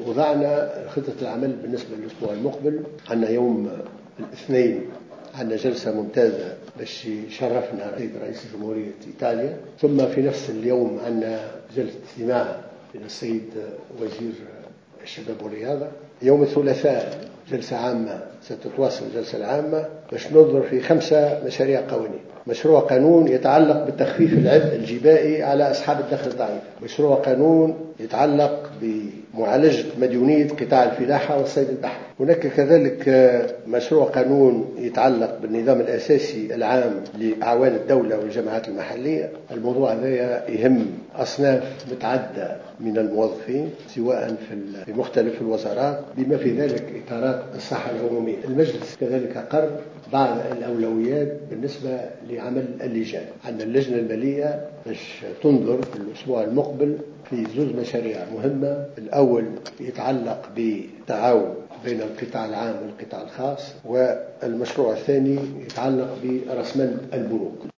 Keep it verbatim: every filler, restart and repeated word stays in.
وضعنا خطة العمل بالنسبة للأسبوع المقبل. عندنا يوم الاثنين عندنا جلسة ممتازة باش يشرفنا السيد رئيس جمهورية إيطاليا، ثم في نفس اليوم عندنا جلسة استماع للسيد وزير الشباب والرياضة. يوم الثلاثاء جلسة عامة ستتواصل الجلسة العامة باش ننظر في خمسة مشاريع قوانين. مشروع قانون يتعلق بتخفيف العبء الجبائي على أصحاب الدخل الضعيف، مشروع قانون يتعلق بمعالجة مديونية قطاع الفلاحة والصيد البحري، هناك كذلك مشروع قانون يتعلق بالنظام الأساسي العام لأعوان الدولة والجماعات المحلية. الموضوع هذا يهم أصناف متعددة من الموظفين سواء في مختلف الوزارات بما في ذلك إطارات الصحة العمومية. المجلس كذلك أقر بعض الأولويات بالنسبة لعمل اللجان. عندنا اللجنة المالية باش تنظر في الأسبوع المقبل في زوج مشاريع مهمة. الأول يتعلق بالتعاون بين القطاع العام والقطاع الخاص، والمشروع الثاني يتعلق برأس مال البنوك.